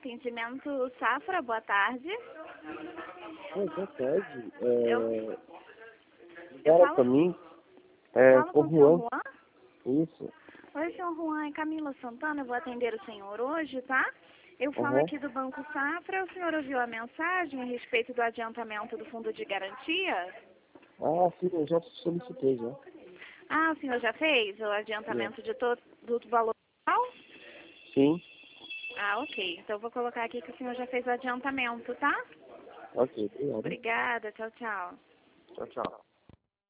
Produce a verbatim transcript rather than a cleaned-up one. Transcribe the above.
atendimento Safra, boa tarde. Oi, boa tarde. Eu, É... eu Ligaram falo, pra mim, é, falo com com o o senhor Juan. Juan. Isso. Oi, senhor Juan, é Camila Santana, eu vou atender o senhor hoje, tá? Eu falo Aham. aqui do Banco Safra, o senhor ouviu a mensagem a respeito do adiantamento do fundo de garantia? Ah, sim, eu já solicitei já. Ah, o senhor já fez o Já. adiantamento de todo do valor total? Sim. Ah, ok. Então eu vou colocar aqui que o senhor já fez o adiantamento, tá? Ok, obrigado. Obrigada, tchau, tchau. Tchau, tchau.